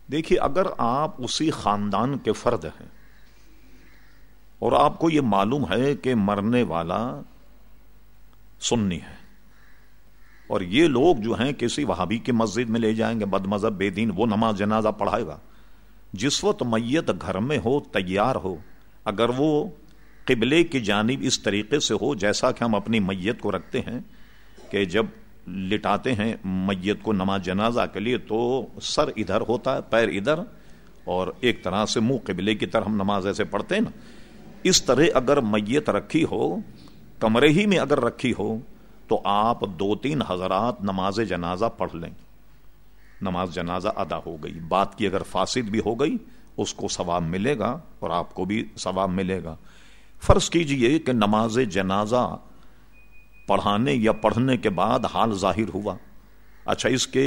دیکھیے، اگر آپ اسی خاندان کے فرد ہیں اور آپ کو یہ معلوم ہے کہ مرنے والا سنی ہے اور یہ لوگ جو ہیں کسی وہابی کی مسجد میں لے جائیں گے، بد مذہب بے دین، وہ نماز جنازہ پڑھائے گا، جس وقت میت گھر میں ہو، تیار ہو، اگر وہ قبلے کی جانب اس طریقے سے ہو جیسا کہ ہم اپنی میت کو رکھتے ہیں کہ جب لٹاتے ہیں میت کو نماز جنازہ کے لیے تو سر ادھر ہوتا ہے، پیر ادھر، اور ایک طرح سے منہ قبلے کی طرف ہم نماز ایسے پڑھتے ہیں نا، اس طرح اگر میت رکھی ہو، کمرے ہی میں اگر رکھی ہو، تو آپ 2-3 حضرات نماز جنازہ پڑھ لیں، نماز جنازہ ادا ہو گئی۔ بات کی اگر فاسد بھی ہو گئی اس کو ثواب ملے گا اور آپ کو بھی ثواب ملے گا۔ فرض کیجئے کہ نماز جنازہ پڑھانے یا پڑھنے کے بعد حال ظاہر ہوا، اچھا اس کے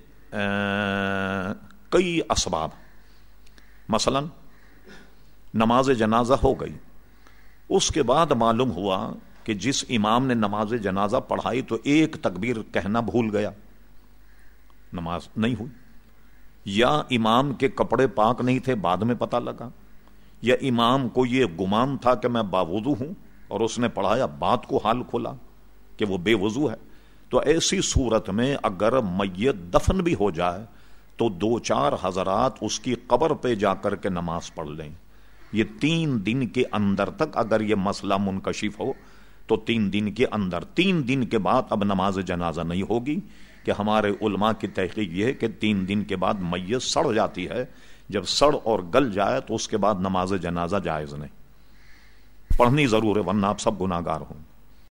کئی اسباب، مثلا نماز جنازہ ہو گئی، اس کے بعد معلوم ہوا کہ جس امام نے نماز جنازہ پڑھائی تو ایک تکبیر کہنا بھول گیا، نماز نہیں ہوئی، یا امام کے کپڑے پاک نہیں تھے بعد میں پتہ لگا، یا امام کو یہ گمان تھا کہ میں باوضو ہوں اور اس نے پڑھایا، بات کو حال کھلا کہ وہ بے وضو ہے، تو ایسی صورت میں اگر میت دفن بھی ہو جائے تو 2-4 حضرات اس کی قبر پہ جا کر کے نماز پڑھ لیں۔ یہ 3 دن کے اندر تک اگر یہ مسئلہ منکشف ہو تو 3 دن کے اندر، 3 دن کے بعد اب نماز جنازہ نہیں ہوگی، کہ ہمارے علماء کی تحقیق یہ ہے کہ 3 دن کے بعد میت سڑ جاتی ہے، جب سڑ اور گل جائے تو اس کے بعد نماز جنازہ جائز نہیں، پڑھنی ضرور ہے ورنہ آپ سب گناہگار ہوں۔